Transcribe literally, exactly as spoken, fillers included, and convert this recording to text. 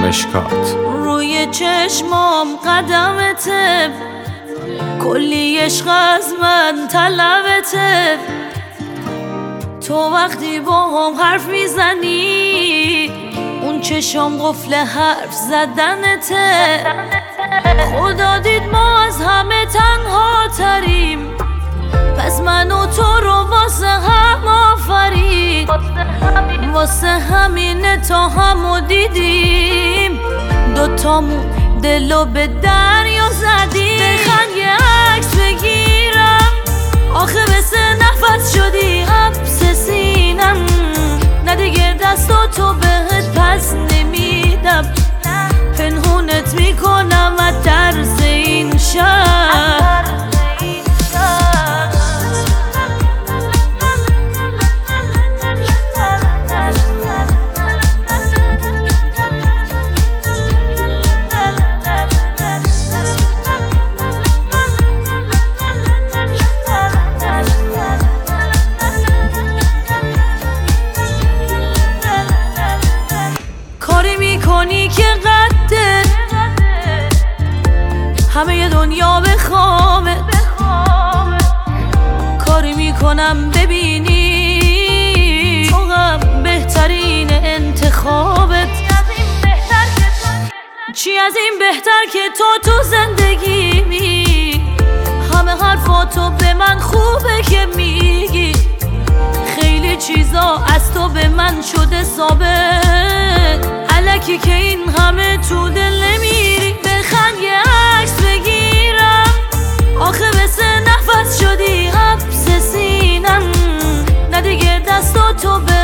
مشکات. روی چشمام قدمته، کلی عشق از من طلبته. تو وقتی با هم حرف میزنی اون چشم قفل حرف زدنته. خدا دید ما از همه تنها تریم، پس من و تو رو واسه هم آفرید. واسه همینه تا همو دیدیم، دوتامون دلو به دریا زدیم. بخند یه عکس بگیرم، آخه مثل نفس شدی حبس سینم. نه دیگه دستاتو بهت پس نمیدم، پنهونت میکنم از درس این شهر. کنی که قده همه دنیا بخوامه، کاری میکنم ببینی تو هم بهترین انتخابت. چی از این بهتر که تو تو زندگیمی، همه حرفاتو به من خوبه که میگی. خیلی چیزا از تو به من شده ثابت، الکی که این همه تو دل نمیری. بخند یه عکس بگیرم، آخه مثل نفس شدی حبس سینم. نه دیگه دستاتو به